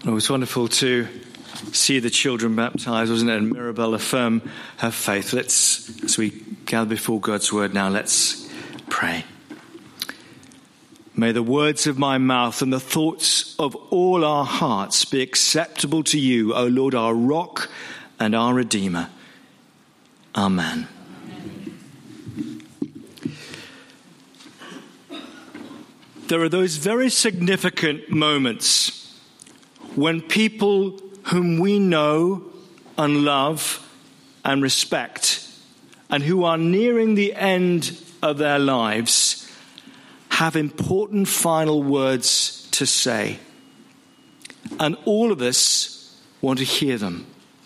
It was wonderful to see the children baptized, wasn't it? And Mirabelle affirm her faith. As we gather before God's word now, let's pray. May the words of my mouth and the thoughts of all our hearts be acceptable to you, O Lord, our rock and our Redeemer. Amen. There are those very significant moments when people whom we know and love and respect and who are nearing the end of their lives have important final words to say. And all of us want to hear them.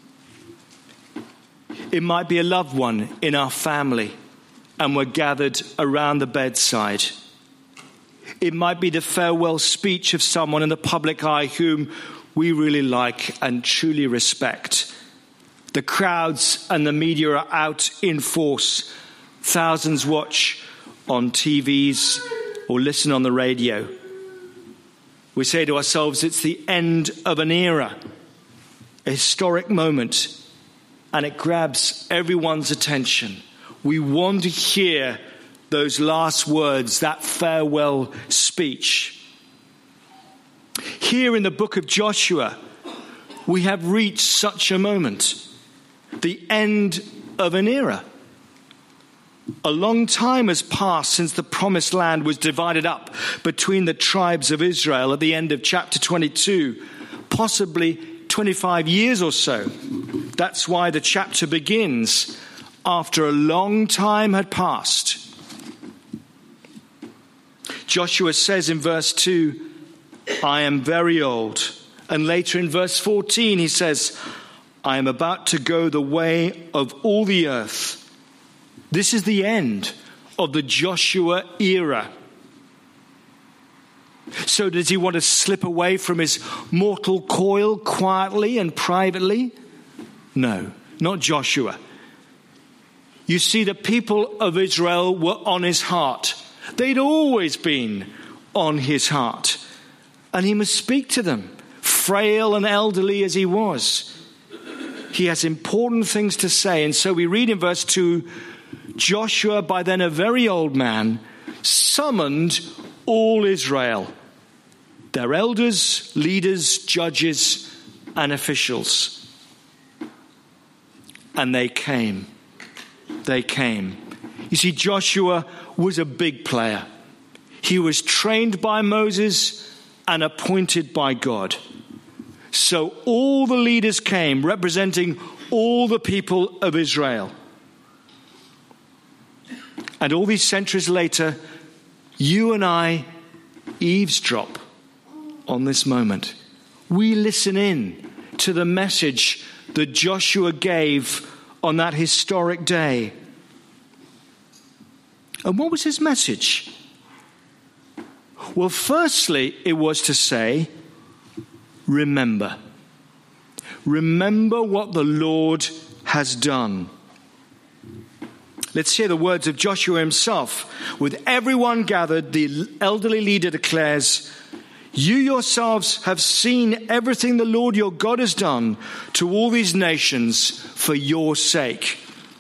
It might be a loved one in our family and we're gathered around the bedside. It might be the farewell speech of someone in the public eye whom we really like and truly respect. The crowds and the media are out in force. Thousands watch on TVs or listen on the radio. We say to ourselves, it's the end of an era, a historic moment, and it grabs everyone's attention. We want to hear those last words, that farewell speech. Here in the book of Joshua, we have reached such a moment, the end of an era. A long time has passed since the promised land was divided up between the tribes of Israel at the end of chapter 22, possibly 25 years or so. That's why the chapter begins after a long time had passed. Joshua says in verse 2, I am very old. And later in verse 14 he says, I am about to go the way of all the earth. This is the end of the Joshua era. So does he want to slip away from his mortal coil quietly and privately? No, not Joshua. You see, the people of Israel were on his heart. They'd always been on his heart. And he must speak to them, frail and elderly as he was. He has important things to say. And so we read in verse 2, Joshua, by then a very old man, summoned all Israel, their elders, leaders, judges, and officials. And they came. They came. You see, Joshua was a big player. He was trained by Moses and appointed by God. So all the leaders came, representing all the people of Israel. And all these centuries later, you and I eavesdrop on this moment. We listen in to the message that Joshua gave on that historic day. And what was his message? Well, firstly, it was to say, remember. Remember what the Lord has done. Let's hear the words of Joshua himself. With everyone gathered, the elderly leader declares, you yourselves have seen everything the Lord your God has done to all these nations for your sake.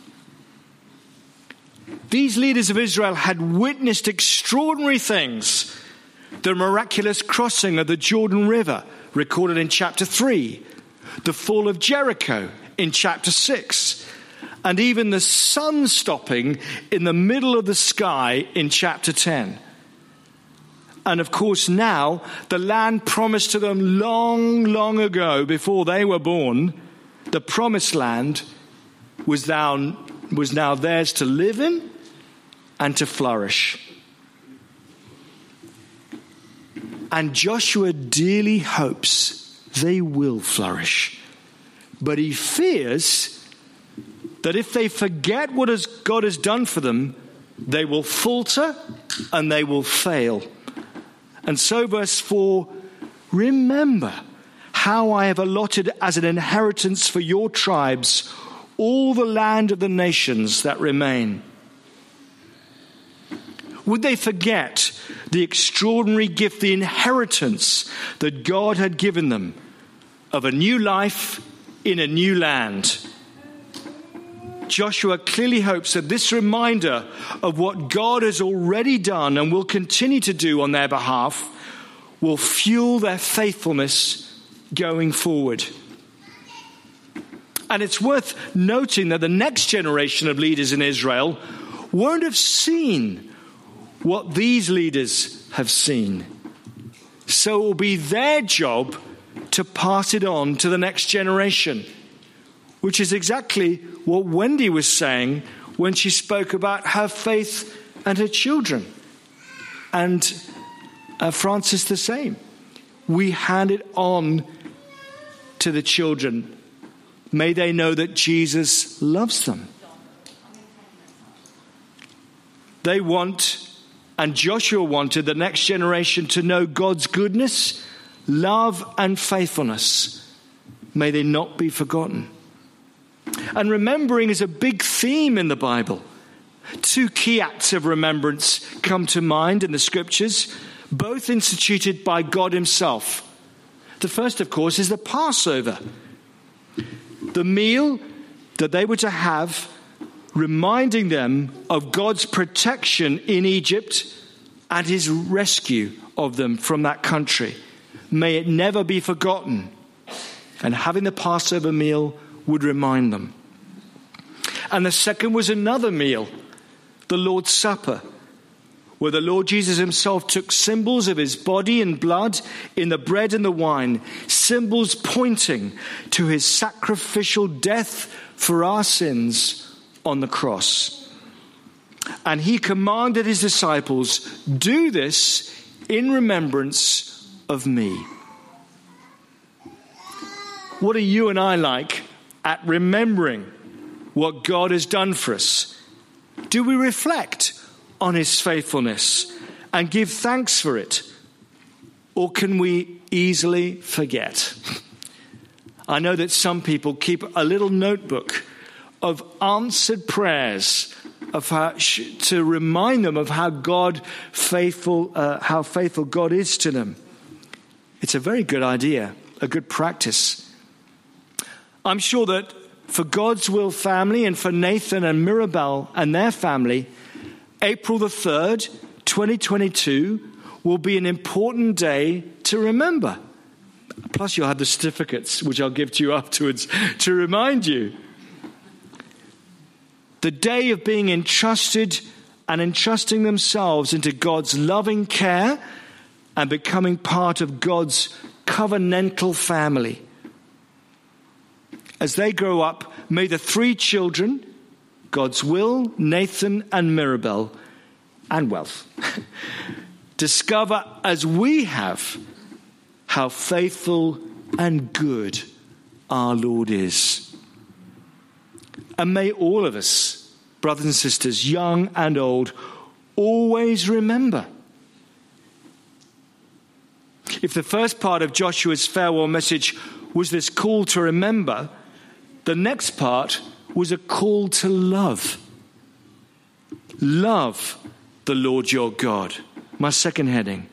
These leaders of Israel had witnessed extraordinary things. The miraculous crossing of the Jordan River, recorded in chapter 3. The fall of Jericho in chapter 6. And even the sun stopping in the middle of the sky in chapter 10. And of course now, the land promised to them long, long ago, before they were born, the promised land was now theirs to live in and to flourish. And Joshua dearly hopes they will flourish. But he fears that if they forget what God has done for them, they will falter and they will fail. And so verse 4, remember how I have allotted as an inheritance for your tribes all the land of the nations that remain. Would they forget the extraordinary gift, the inheritance that God had given them of a new life in a new land. Joshua clearly hopes that this reminder of what God has already done and will continue to do on their behalf will fuel their faithfulness going forward. And it's worth noting that the next generation of leaders in Israel won't have seen what these leaders have seen. So it will be their job to pass it on to the next generation, which is exactly what Wendy was saying when she spoke about her faith and her children. And Francis the same. We hand it on to the children. May they know that Jesus loves them. They want, and Joshua wanted, the next generation to know God's goodness, love, and faithfulness. May they not be forgotten. And remembering is a big theme in the Bible. 2 key acts of remembrance come to mind in the scriptures, both instituted by God himself. The first, of course, is the Passover. The meal that they were to have, reminding them of God's protection in Egypt and his rescue of them from that country. May it never be forgotten. And having the Passover meal would remind them. And the second was another meal, the Lord's Supper, where the Lord Jesus himself took symbols of his body and blood in the bread and the wine, symbols pointing to his sacrificial death for our sins on the cross. And he commanded his disciples, do this in remembrance of me. What are you and I like at remembering what God has done for us? Do we reflect on his faithfulness and give thanks for it? Or can we easily forget? I know that some people keep a little notebook of answered prayers of to remind them of how faithful God is to them. It's a very good idea, a good practice. I'm sure that for God's Will family and for Nathan and Mirabelle and their family, April the 3rd, 2022 will be an important day to remember. Plus you'll have the certificates, which I'll give to you afterwards to remind you. The day of being entrusted and entrusting themselves into God's loving care and becoming part of God's covenantal family. As they grow up, may the 3 children, God's Will, Nathan and Mirabelle, and Wealth, discover as we have how faithful and good our Lord is. And may all of us, brothers and sisters, young and old, always remember. If the first part of Joshua's farewell message was this call to remember, the next part was a call to love. Love the Lord your God. My second heading.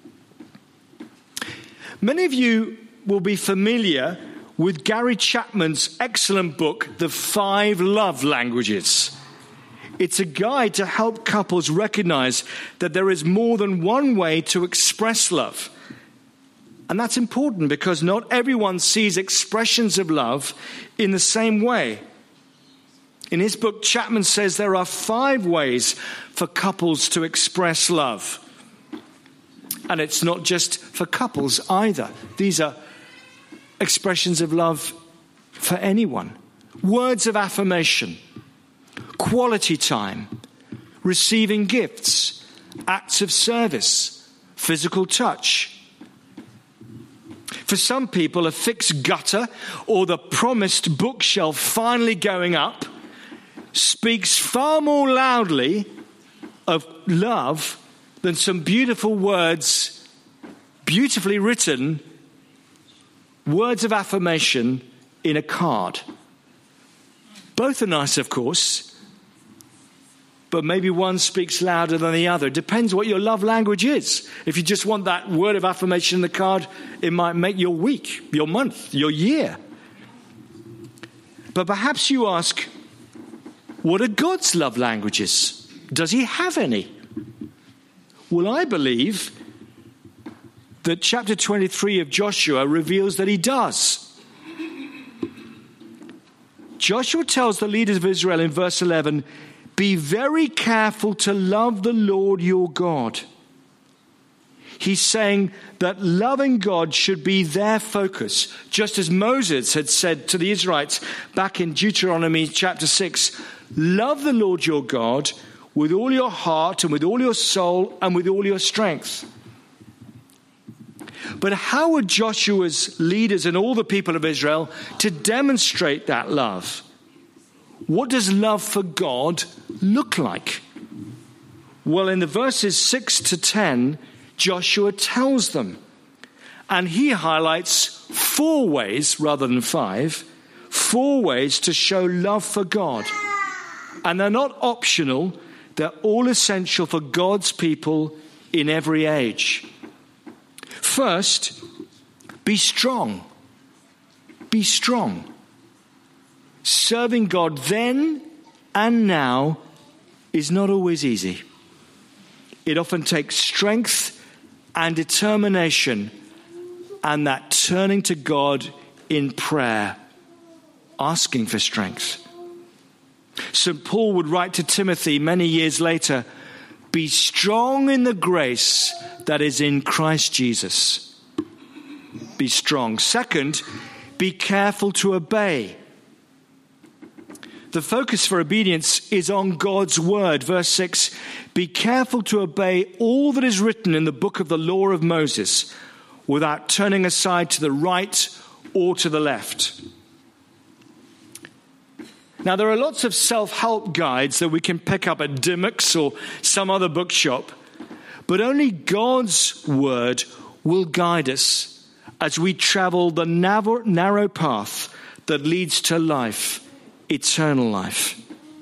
Many of you will be familiar with Gary Chapman's excellent book, The 5 Love Languages. It's a guide to help couples recognize that there is more than one way to express love. And that's important because not everyone sees expressions of love in the same way. In his book, Chapman says there are 5 ways for couples to express love. And it's not just for couples either. These are expressions of love for anyone. Words of affirmation, quality time, receiving gifts, acts of service, physical touch. For some people, a fixed gutter or the promised bookshelf finally going up speaks far more loudly of love than some beautiful words, beautifully written words of affirmation in a card. Both are nice, of course, but maybe one speaks louder than the other. It depends what your love language is. If you just want that word of affirmation in the card, it might make your week, your month, your year. But perhaps you ask, what are God's love languages? Does he have any? Well, I believe that chapter 23 of Joshua reveals that he does. Joshua tells the leaders of Israel in verse 11, be very careful to love the Lord your God. He's saying that loving God should be their focus, just as Moses had said to the Israelites back in Deuteronomy chapter 6, love the Lord your God with all your heart and with all your soul and with all your strength. But how were Joshua's leaders and all the people of Israel to demonstrate that love? What does love for God look like? Well, in the verses 6 to 10, Joshua tells them. And he highlights 4 ways, rather than 5, 4 ways to show love for God. And they're not optional, they're all essential for God's people in every age. First, be strong. Be strong. Serving God then and now is not always easy. It often takes strength and determination and that turning to God in prayer, asking for strength. St. Paul would write to Timothy many years later, be strong in the grace that is in Christ Jesus. Be strong. Second, be careful to obey. The focus for obedience is on God's word. Verse 6, be careful to obey all that is written in the book of the law of Moses without turning aside to the right or to the left. Now, there are lots of self-help guides that we can pick up at Dymocks or some other bookshop, but only God's word will guide us as we travel the narrow path that leads to life, eternal life.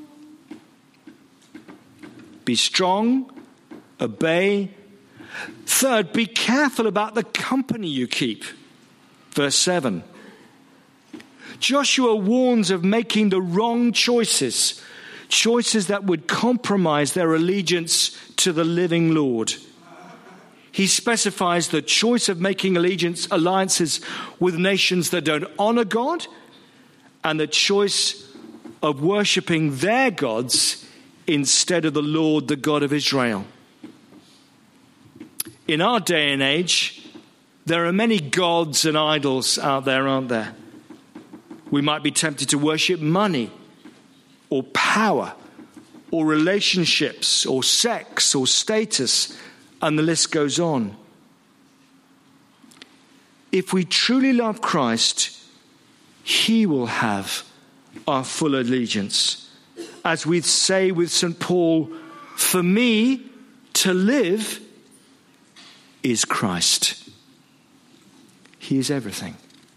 Be strong, obey. Third, be careful about the company you keep. Verse 7. Joshua warns of making the wrong choices, choices that would compromise their allegiance to the living Lord. He specifies the choice of making alliances with nations that don't honor God, and the choice of worshipping their gods instead of the Lord, the God of Israel. In our day and age, there are many gods and idols out there, aren't there? We might be tempted to worship money or power or relationships or sex or status, and the list goes on. If we truly love Christ, he will have our full allegiance. As we say with St. Paul, for me to live is Christ. He is everything.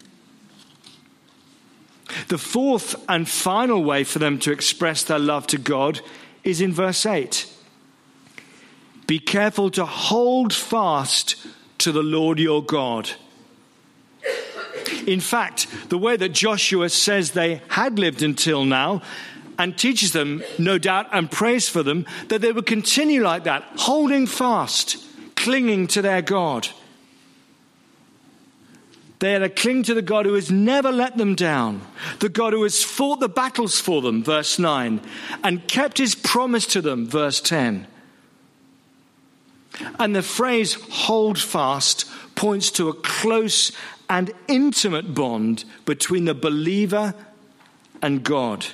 The fourth and final way for them to express their love to God is in verse 8. Be careful to hold fast to the Lord your God. In fact, the way that Joshua says they had lived until now, and teaches them, no doubt, and prays for them, that they would continue like that, holding fast, clinging to their God. They had to cling to the God who has never let them down, the God who has fought the battles for them, verse 9, and kept his promise to them, verse 10. And the phrase hold fast points to a close and intimate bond between the believer and God.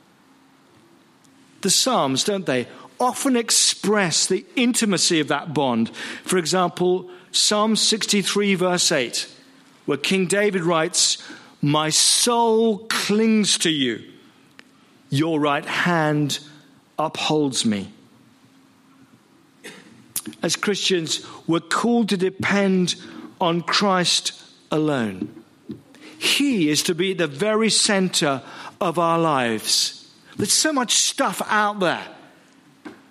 The Psalms, don't they, often express the intimacy of that bond. For example, Psalm 63 verse 8, where King David writes, my soul clings to you. Your right hand upholds me. As Christians, we're called to depend on Christ alone. He is to be at the very center of our lives. There's so much stuff out there.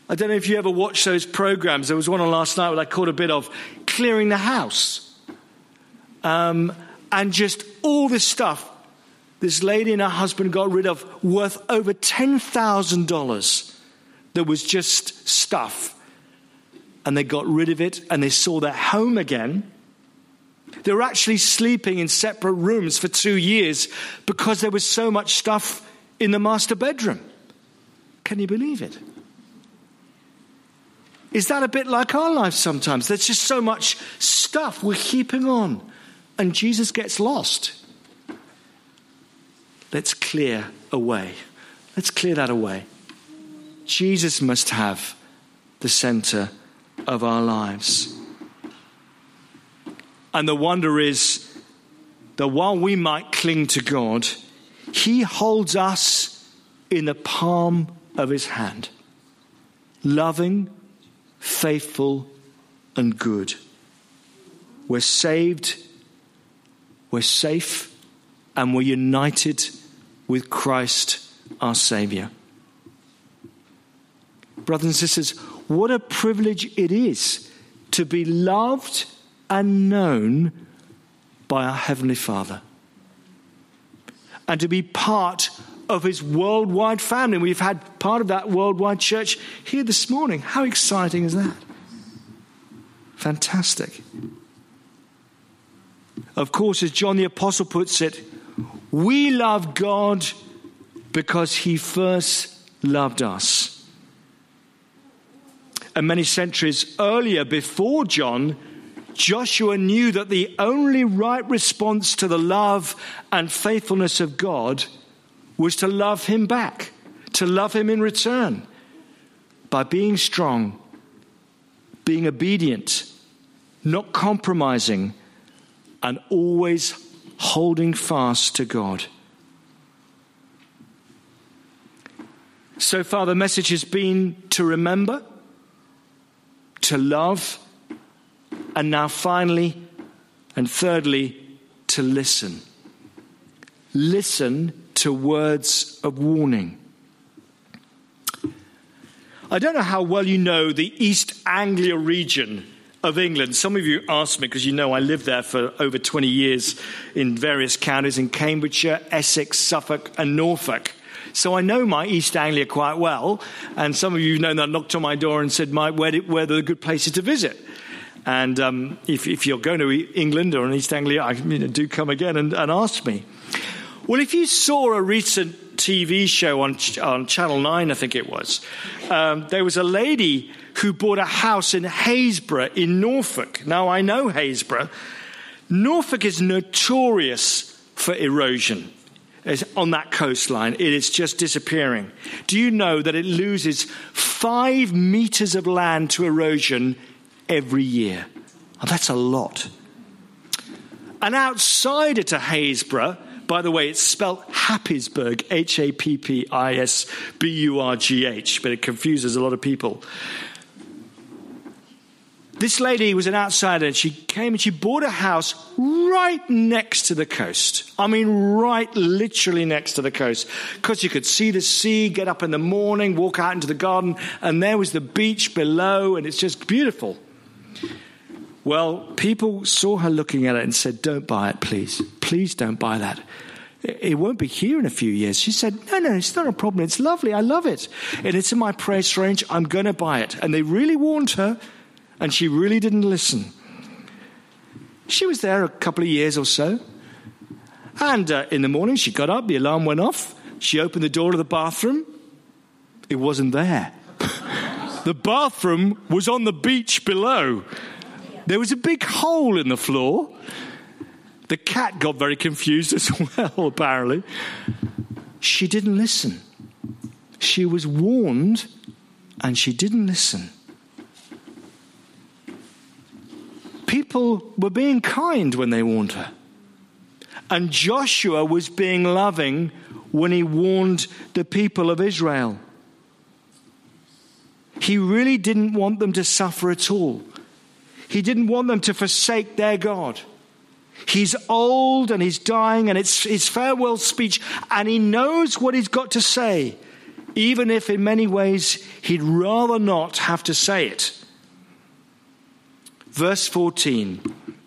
I don't know if you ever watched those programs. There was one on last night where I caught a bit of clearing the house. And just all this stuff this lady and her husband got rid of worth over $10,000. That was just stuff. And they got rid of it and they saw their home again. They were actually sleeping in separate rooms for 2 years because there was so much stuff in the master bedroom. Can you believe it? Is that a bit like our life sometimes? There's just so much stuff we're keeping on and Jesus gets lost. Let's clear away. Let's clear that away. Jesus must have the center of our lives. And the wonder is that while we might cling to God, he holds us in the palm of his hand. Loving, faithful, and good. We're saved, we're safe, and we're united with Christ our Savior. Brothers and sisters, what a privilege it is to be loved and known by our Heavenly Father. And to be part of his worldwide family. We've had part of that worldwide church here this morning. How exciting is that? Fantastic. Of course, as John the Apostle puts it, we love God because he first loved us. And many centuries earlier, before John, Joshua knew that the only right response to the love and faithfulness of God was to love him back, to love him in return, by being strong, being obedient, not compromising, and always holding fast to God. So far, the message has been to remember, to love, and now finally, and thirdly, to listen. Listen to words of warning. I don't know how well you know the East Anglia region of England. Some of you asked me, because you know I lived there for over 20 years in various counties in Cambridgeshire, Essex, Suffolk and Norfolk. So I know my East Anglia quite well. And some of you know that I knocked on my door and said, Mike, where are the good places to visit? And if you're going to England or in East Anglia, do come again and ask me. Well, if you saw a recent TV show on Channel 9, I think it was, there was a lady who bought a house in Haysborough in Norfolk. Now, I know Haysborough. Norfolk is notorious for erosion. It's on that coastline. It is just disappearing. Do you know that it loses 5 meters of land to erosion every year? Oh, that's a lot. And outside to Haysborough, by the way, it's spelled Happisburgh, Happisburgh, but it confuses a lot of people. This lady was an outsider, and she came and she bought a house right next to the coast. I mean, right literally next to the coast. Because you could see the sea, get up in the morning, walk out into the garden, and there was the beach below, and it's just beautiful. Well, people saw her looking at it and said, don't buy it, please. Please don't buy that. It won't be here in a few years. She said, no, it's not a problem. It's lovely. I love it. And it's in my price range. I'm going to buy it. And they really warned her, and she really didn't listen. She was there a couple of years or so. And in the morning, she got up. The alarm went off. She opened the door to the bathroom. It wasn't there. The bathroom was on the beach below. There was a big hole in the floor. The cat got very confused as well, apparently. She didn't listen. She was warned, and she didn't listen. People were being kind when they warned her. And Joshua was being loving when he warned the people of Israel. He really didn't want them to suffer at all. He didn't want them to forsake their God. He's old and he's dying, and it's his farewell speech, and he knows what he's got to say even if in many ways he'd rather not have to say it. Verse 14.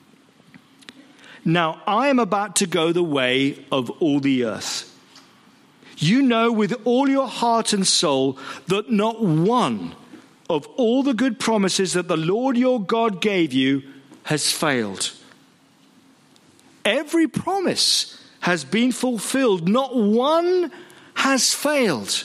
Now I am about to go the way of all the earth. You know with all your heart and soul that not one of all the good promises that the Lord your God gave you has failed. Every promise has been fulfilled. Not one has failed.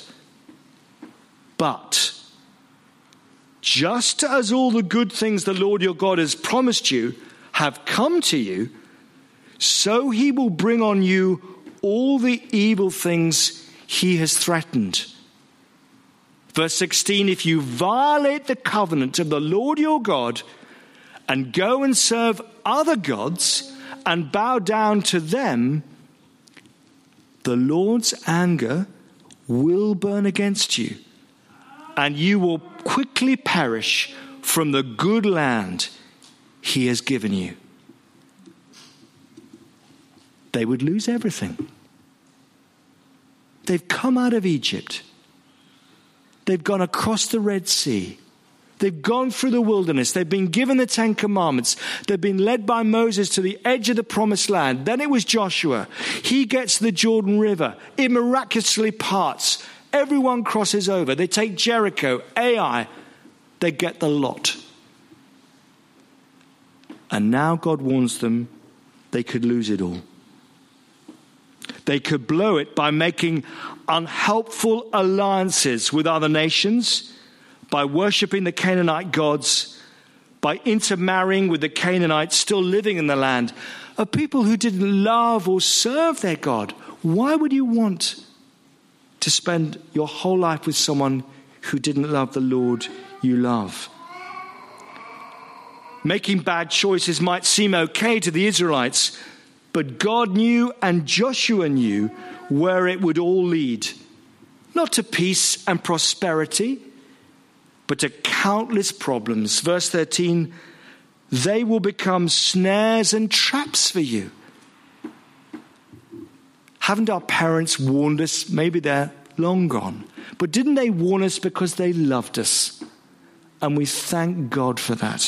But just as all the good things the Lord your God has promised you have come to you, so he will bring on you all the evil things he has threatened. Verse 16, if you violate the covenant of the Lord your God and go and serve other gods and bow down to them, the Lord's anger will burn against you, and you will quickly perish from the good land he has given you. They would lose everything. They've come out of Egypt. They've gone across the Red Sea. They've gone through the wilderness. They've been given the 10 Commandments. They've been led by Moses to the edge of the promised land. Then it was Joshua. He gets to the Jordan River. It miraculously parts. Everyone crosses over. They take Jericho, Ai. They get the lot. And now God warns them they could lose it all. They could blow it by making unhelpful alliances with other nations, by worshipping the Canaanite gods, by intermarrying with the Canaanites still living in the land, of people who didn't love or serve their God. Why would you want to spend your whole life with someone who didn't love the Lord you love? Making bad choices might seem okay to the Israelites, but God knew and Joshua knew where it would all lead. Not to peace and prosperity, but to countless problems. Verse 13, they will become snares and traps for you. Haven't our parents warned us? Maybe they're long gone. But didn't they warn us because they loved us? And we thank God for that.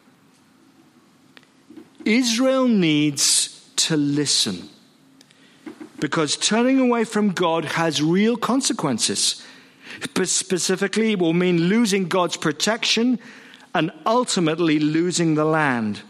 Israel needs to listen, because turning away from God has real consequences. Specifically, it will mean losing God's protection and ultimately losing the land.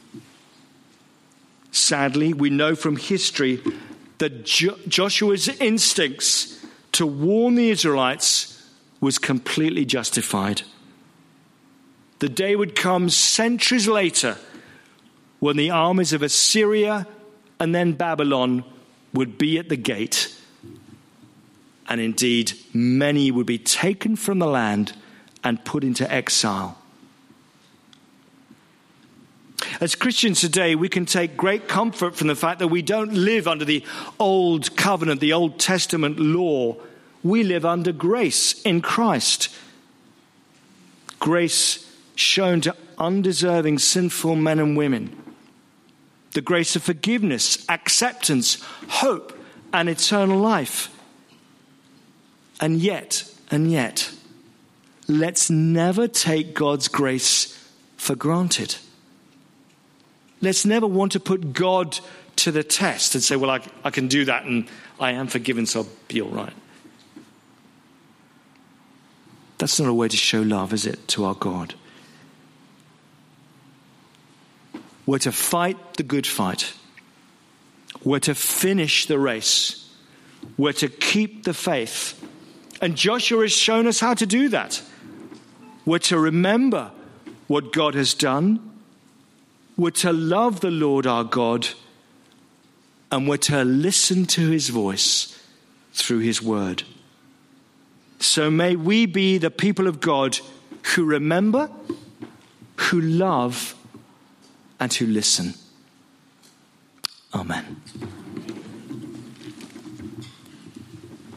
Sadly, we know from history that Joshua's instincts to warn the Israelites was completely justified. The day would come centuries later when the armies of Assyria and then Babylon would be at the gate. And indeed, many would be taken from the land and put into exile. As Christians today, we can take great comfort from the fact that we don't live under the old covenant, the Old Testament law. We live under grace in Christ. Grace shown to undeserving, sinful men and women. The grace of forgiveness, acceptance, hope, and eternal life. And yet, let's never take God's grace for granted. Let's never want to put God to the test and say, well, I can do that and I am forgiven, so I'll be all right. That's not a way to show love, is it, to our God? We're to fight the good fight. We're to finish the race. We're to keep the faith. And Joshua has shown us how to do that. We're to remember what God has done. We're to love the Lord our God. And we're to listen to his voice through his word. So may we be the people of God who remember, who love, and who listen. Amen.